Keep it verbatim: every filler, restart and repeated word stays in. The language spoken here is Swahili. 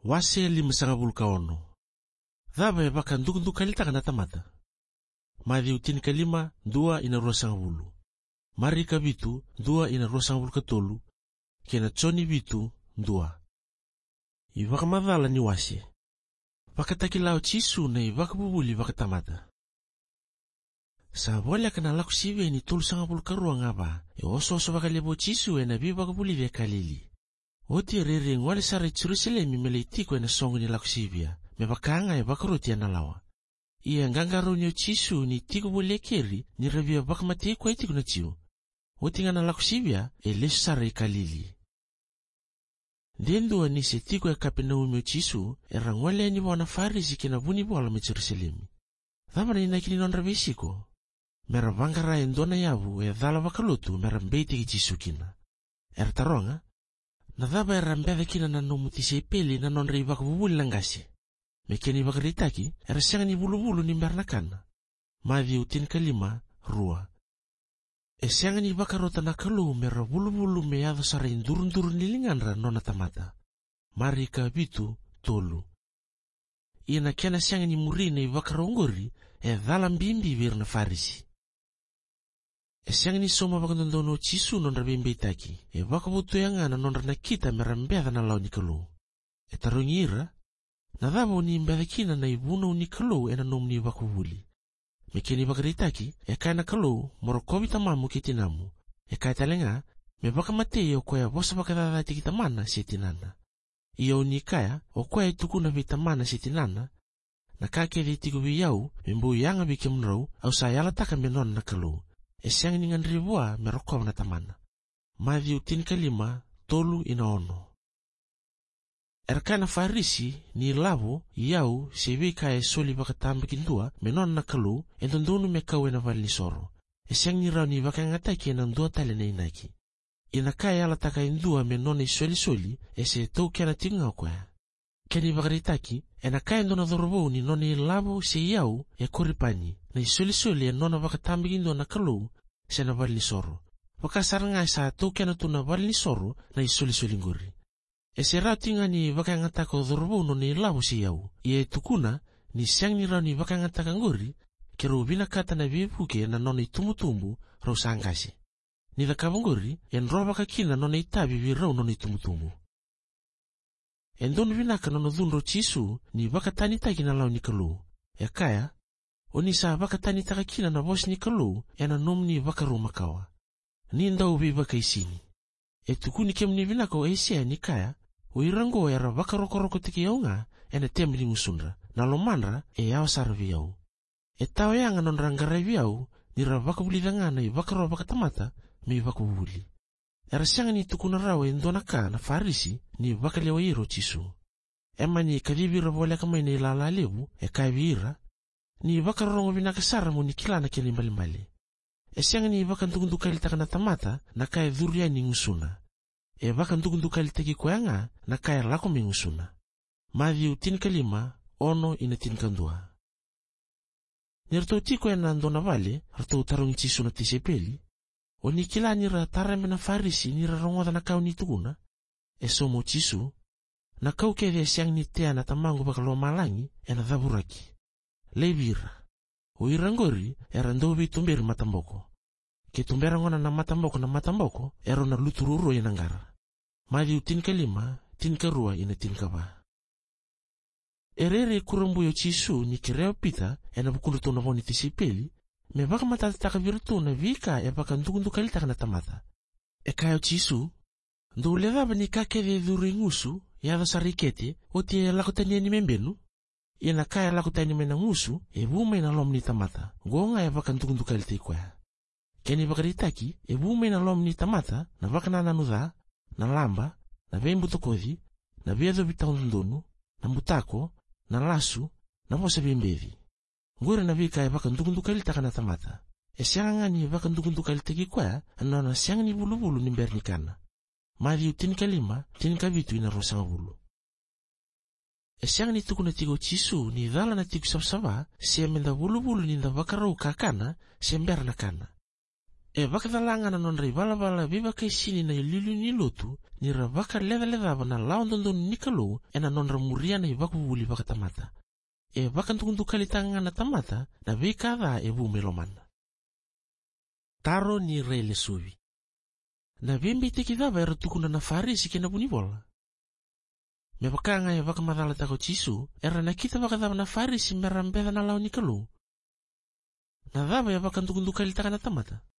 Wase lima sangabulu kaono. Dhaba baka ndukundu kalita kana tamata. Madhi utini kalima dua ina rua sangabulu. Marika bitu dua ina rua sangabulu katolu. Kena choni bitu dua. Ibaka madhala ni wase. Baka takilao chisu na ibaka bubuli baka tamata. Sa bola kana laku siwe ni tolu sangabulu karua ngaba. E oso oso baka lebo chisu e na bi baka buli vya kalili. Oti rere ngwale sara Jerusalemi meleitiko ena songo ni laku sibia. Me bakanga e baka roti analawa. Ia ngangaro nyo chisu ni tiko bole keri ni rabia baka mati kwa itiko na chiu. Oti ngana laku sibia e lesu sara ikalili. Ndendua ni se tiko e Kapenaume chisu e rangwale ni wana farisi kina buni bola me Jerusalemi. Dhamana ina kini non rabisiko. Mera vangara e ndona yavu e dhala bakalutu mera mbeiti ki chisu kina. Er taronga. Na dhaba era mbedha kina na nomutise ipeli na non rei baka bubuli langasi. Mekeni baka ritaki, era sianga ni bulu-bulu ni mbernakana. Madhi utin kalima, rua. E sianga ni baka rota na kalu mera bulu-bulu me yadho sara indurun-durun nilinganra nona tamata. Marika bitu, tolu. Ia na kena sianga ni murina i baka rongori, e dhala mbimbi vir na farisi. E siang ni soma baka nondono chisu non rabi mbeitaki. E baka butu yanga na non rana kita mera mbedha na lau nikalu. E tarungira, na dhaba uni mbedha kina na ibuna unikalu e na nom ni baka buli. Mekeni baka ritaki, e kaya na kalu morokobi tamamu kitinamu. E kaya talenga, me baka mateo kwaya bosa baka dhadhati kitamana si tinana. Ia unikaya, o kwaya itukuna vitamana si tinana, na kake dhitiku biyau, mimbu yanga bikimrau, au sayala taka menon na kalu. E siang ni ngandribua merokov na tamana. Madhi utin kalima, tolu ina ono. Erkana farisi ni lavo, iau, sebi kaya soli baka tambakindua, menon na kalu, entondonu mekawe na vali soro. E siang ni rau ni baka ngataki enandua tali na inaki. Ina kaya ala taka indua menon na soli-soli, e se tau kia na tinga kwa. Keni baka ritaki, ena kaya ndona dhorobo ni noni lavo se iau e koripani. Na isoli-soli e nona baka tambakindua na kalu, se na vali soro. Baka saranga sa tau kia na tu na vali soro na isoli-soli nguri. E se rau tinga ni baka ngataka o dhorobo no ni lavo se iau. Ie tukuna ni siang ni rau ni baka ngataka nguri ke rubina kata na vipuke na nona itumutumbu rau sangasi. Ni dhakava nguri en roa baka kina nona itabi vi rau nona itumutumbu. En donu vinaka nona dhunro chisu ni baka tanitaki na lau ni kalu. E kaya, o ni sa baka tanitaka kina na bos ni kalu e na nom ni baka rumakawa. Ni ndau vi baka isini. E tukuni kem ni vinaka o esia ni kaya, o irango era baka roko-roko tiki yaunga e na tem ni ngusunra. Na lomanra e yao sarvi yau. E tau yanga non rangarai viau ni ra baka buli dangana i baka roa baka tamata me i baka buli. Era sianga ni tukuna rao e ndonaka na farisi ni baka lewa iro chisu. Ema ni kadibira vole kama ina ilala lebu e kaibira ni baka rongo vinaka saramu ni kilana kene mbali-mbali. E sianga ni baka ndukunduka ilitaka na tamata na kaya dhuria ni ngusuna. E baka ndukunduka ilitaki kwayanga na kaya lako me ngusuna. Madhi utin kalima, ono ina tin kandua. Nirto tiko ya nandona vale, harto utarungi chisu na tisepeli, o ni kila nira tarame na farisi nira rongoda na kau ni tukuna, e somo chisu, na kau kede siang ni tea na tamangu baka lo malangi, e na dhaburaki. Lebira, o irangori, e randobi tumberi matamboko. Ke tumbera ngona na matamboko na matamboko, e ro na lutururo ya nangara. Madhi utin kalima, tin karua ina tin kaba. Erere kurumbu yo chisu ni kireo pita e na bukundu tona voni tisipeli, me baka matataka virtu na vika e baka ndukundu kalitaka na tamata. E kayo chisu, ndo ulevaba ni kakede dhuri ngusu, yadho sarikete, oti e lakutania ni membenu, e na kaya lakutania mena ngusu, e bume na lom ni tamata, gonga e baka ndukundu kalite kwaya. Keni baka ritaki, e bume na lom ni tamata, na baka na nanudha, na lamba, na vembu tokodhi, na viedho bitaundonu, na mutako, na lasu, na posa bimbevi. Ngure na vika e baka ndukunduka ilitaka na tamata. E sianga ni baka ndukunduka ilitaki kwaya, anona sianga ni bulu-bulu ni mbernikana. Madhi utin kalima, tin kabitu ina rosanga bulu. E sianga ni tukuna tigo chisu ni dhala na tigo sabsaba, siya menda bulu-bulu ni nda baka rau kakana, siya mberna kana. E vaka talangana non ray valavala bebaka isini na ilulu ni lotu, ni ravaka ledha-ledhava na lao ndondon ni kalo, e na non ramuriana i vaku vuli vaka tamata. E vaka ntukuntukalitangana tamata, na veikadha e vu melomana. Taro ni ray lesuvi. Na vembe tekidhava era tukuna na farisi kena bunivola. Me vakanga e vaka madhala tako chisu, era nakita vaka dhava na farisi merambedha na lao ni kalo. Na dhava e vaka ntukuntukalitangana tamata.